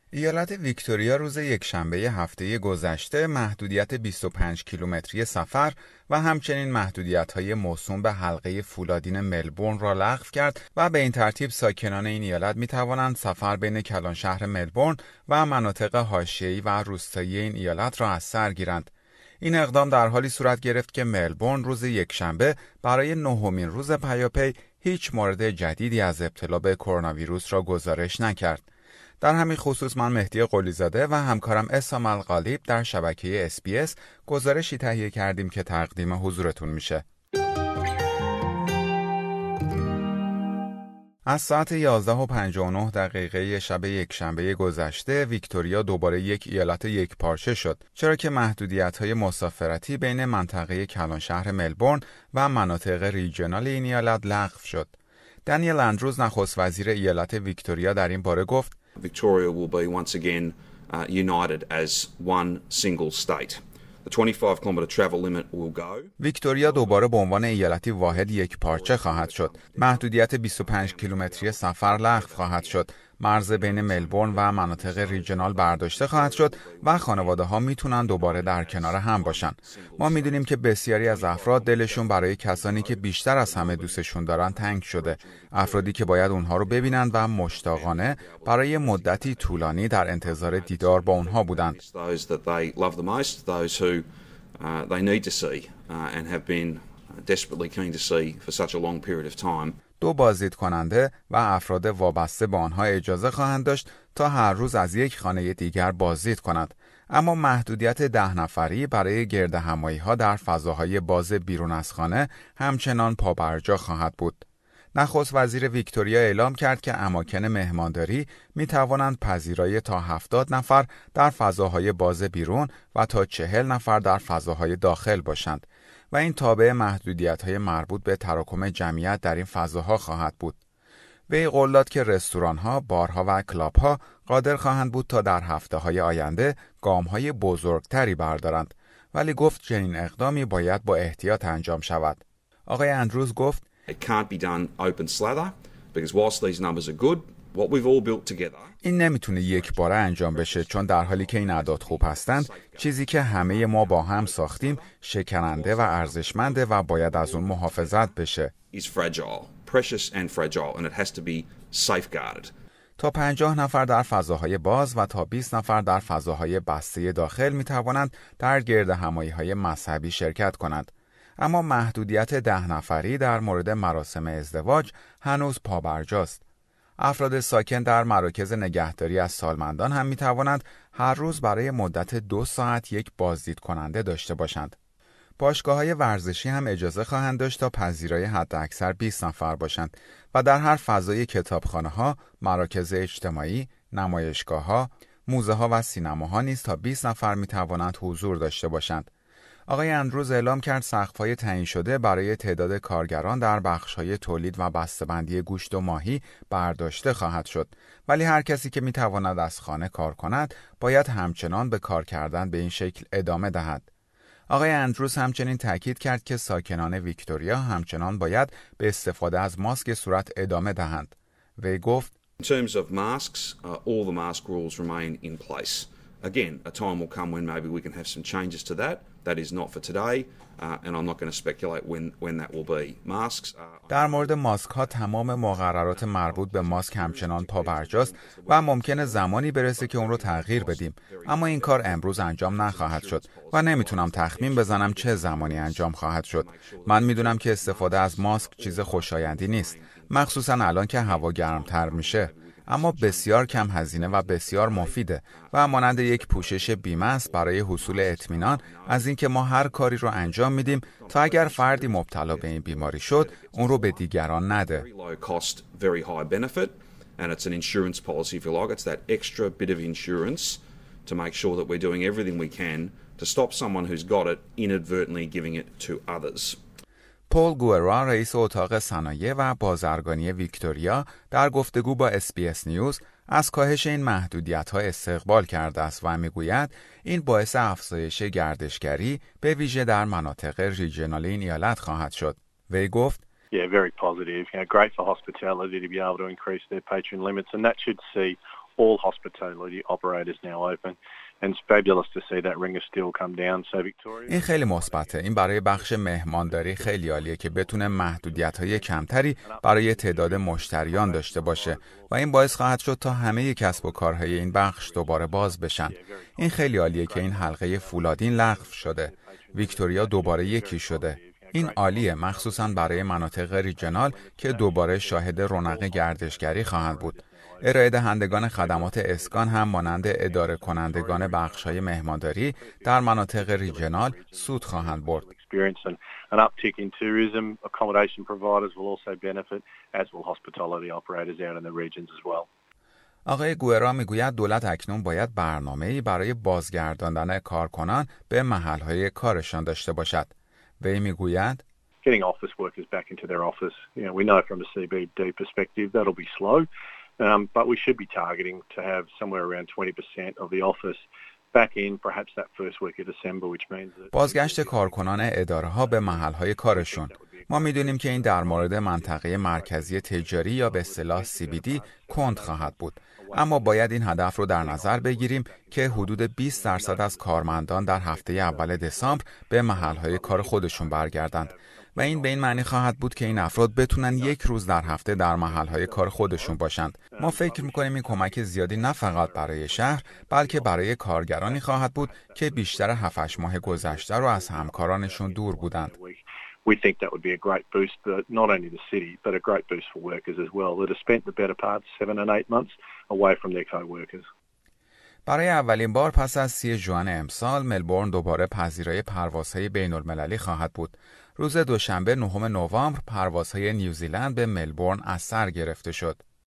ایالت ویکتوریا روز یکشنبه هفته گذشته محدودیت 25 کیلومتری سفر و همچنین محدودیت‌های موسوم به حلقه فولادین ملبورن را لغو کرد و به این ترتیب ساکنان این ایالت می‌توانند سفر بین کلان شهر ملبورن و مناطق حاشیه‌ای و روستایی این ایالت را از سر گیرند. این اقدام در حالی صورت گرفت که ملبورن روز یکشنبه برای نهمین روز پیاپی هیچ مورد جدیدی از ابتلا به کرونا ویروس را گزارش نکرد. در همین خصوص من مهدی قلی‌زاده و همکارم اسام الغالیب در شبکه SBS گزارشی تهیه کردیم که تقدیم حضورتون میشه. از ساعت 11:59 شب یکشنبه گذشته ویکتوریا دوباره یک ایالت یکپارچه شد، چرا که محدودیت‌های مسافرتی بین منطقه کلان شهر ملبورن و مناطق ریجنال این ایالت لغو شد. دنیل اندروز نخست وزیر ایالت ویکتوریا در این باره گفت Victoria will be once again united as one single state. The 25-kilometer travel limit will go. ویکتوریا دوباره به عنوان ایالتی واحد یک پارچه خواهد شد. محدودیت 25 کیلومتری سفر لغو خواهد شد. مرز بین ملبورن و مناطق ریجنال برداشته خواهد شد و خانواده‌ها میتونن دوباره در کنار هم باشن. ما میدونیم که بسیاری از افراد دلشون برای کسانی که بیشتر از همه دوستشون دارن تنگ شده. افرادی که باید اونها رو ببینن و مشتاقانه برای مدتی طولانی در انتظار دیدار با اونها بودند. They need to see and have been desperately keen to see for such a long period of time. دو بازدید کننده و افراد وابسته به آنها اجازه خواهند داشت تا هر روز از یک خانه دیگر بازدید کنند. اما محدودیت 10 نفری برای گردهمایی‌ها در فضاهای باز بیرون از خانه همچنان پابرجا خواهد بود. نخست وزیر ویکتوریا اعلام کرد که اماکن مهمانداری می توانند پذیرای تا 70 نفر در فضاهای باز بیرون و تا 40 نفر در فضاهای داخل باشند و این تابع محدودیت‌های مربوط به تراکم جمعیت در این فضاها خواهد بود. وی قول داد که رستوران‌ها، بارها و کلاب‌ها قادر خواهند بود تا در هفته‌های آینده گام‌های بزرگتری بردارند، ولی گفت چنین اقدامی باید با احتیاط انجام شود. آقای اندروز گفت It can't be done open slather because whilst these numbers are good, what we've all built together. این نمیتونه یک باره انجام بشه چون در حالی که این اعداد خوب هستند، چیزی که همه ما با هم ساختیم شکننده و ارزشمنده و باید از اون محافظت بشه. Is fragile, precious and fragile, and it has to be safeguarded. تا 50 نفر در فضاهای باز و تا 20 نفر در فضاهای بسته داخل میتوانند در گردهمایی‌های مذهبی شرکت کنند. اما محدودیت 10 نفری در مورد مراسم ازدواج هنوز پابرجاست. افراد ساکن در مراکز نگهداری از سالمندان هم می توانند هر روز برای مدت 2 ساعت یک بازدید کننده داشته باشند. باشگاه‌های ورزشی هم اجازه خواهند داشت تا پذیرای حداکثر 20 نفر باشند و در هر فضای کتابخانه‌ها، مراکز اجتماعی، نمایشگاه‌ها، موزه‌ها و سینماها نیز تا 20 نفر می توانند حضور داشته باشند. آقای اندروز اعلام کرد سقف‌های تعیین شده برای تعداد کارگران در بخش‌های تولید و بسته‌بندی گوشت و ماهی برداشته خواهد شد، ولی هر کسی که می‌تواند از خانه کار کند باید همچنان به کار کردن به این شکل ادامه دهد. آقای اندروز همچنین تاکید کرد که ساکنان ویکتوریا همچنان باید به استفاده از ماسک صورت ادامه دهند. وی گفت In terms of masks, all the mask rules remain in place. Again, a time will come when maybe we can have some changes to that. That is not for today, and I'm not going to speculate when that will be. Masks در مورد ماسک ها تمام مقررات مربوط به ماسک همچنان پابرجاست و ممکنه زمانی برسه که اون رو تغییر بدیم، اما این کار امروز انجام نخواهد شد و نمیتونم تخمین بزنم چه زمانی انجام خواهد شد. من میدونم که استفاده از ماسک چیز خوشایندی نیست، مخصوصا الان که هوا گرمتر میشه، اما بسیار کم هزینه و بسیار مفیده و مانند یک پوشش بیمه است برای حصول اطمینان از اینکه ما هر کاری رو انجام میدیم تا اگر فردی مبتلا به این بیماری شد اون رو به دیگران نده. And it's an insurance policy, if you like. It's that extra bit of insurance to make sure that we're doing everything we can to stop someone who's got it inadvertently giving it to others. پول گوئرا رئیس اتاق صنایع و بازرگانی ویکتوریا در گفتگو با SBS نیوز از کاهش این محدودیت‌ها استقبال کرده است و می‌گوید این باعث افزایش گردشگری به ویژه در مناطق ریجنال این ایالت خواهد شد. وی گفت Yeah, very positive. Great for hospitality to be able to increase their patron limits, and that should see all hospitality operators now open. And it's fabulous to see that ring of steel come down. So Victoria. این خیلی مثبته. این برای بخش مهمانداری خیلی عالیه که بتونه محدودیت‌های کمتری برای تعداد مشتریان داشته باشه و این باعث خواهد شد تا همه کسب و کارهای این بخش دوباره باز بشن. این خیلی عالیه که این حلقه فولادین لغو شده. ویکتوریا دوباره یکی شده. این عالیه، مخصوصاً برای مناطق ریجنال که دوباره شاهد رونق گردشگری خواهند بود. ارائه دهندگان خدمات اسکان هم مانند اداره کنندگان بخش‌های مهمانداری در مناطق ریجنال سود خواهند برد. An uptick in tourism, accommodation providers will also benefit, as will hospitality operators out in the regions as well. آقای گوئرا میگوید دولت اکنون باید برنامه‌ای برای بازگرداندن کارکنان به محل‌های کارشان داشته باشد. وی میگوید Getting office workers back into their office, we know from a CBD perspective that'll be slow, but we should be targeting to have somewhere around 20% of the office back in perhaps that first week of December, which means that بازگشت کارکنان اداره‌ها به محل‌های کارشون. ما می‌دونیم که این در مورد منطقه مرکزی تجاری یا به اصطلاح CBD کند خواهد بود. اما باید این هدف رو در نظر بگیریم که حدود 20% از کارمندان در هفته اول دسامبر به محل‌های کار خودشون برگردند و این به این معنی خواهد بود که این افراد بتونن یک روز در هفته در محل‌های کار خودشون باشند. ما فکر می‌کنیم این کمک زیادی نه فقط برای شهر بلکه برای کارگرانی خواهد بود که بیشتر 7-8 ماه گذشته رو از همکارانشون دور بودند. We think that would be a great boost, but not only the city, but a great boost for workers as well that have spent the better part 7 and 8 months away from their co-workers. برای اولین بار پس از 30 ژوئن امسال ملبورن دوباره پذیرای پروازهای بین‌المللی خواهد بود. روز دوشنبه 9 نوامبر پروازهای نیوزیلند به ملبورن از سر گرفته شد.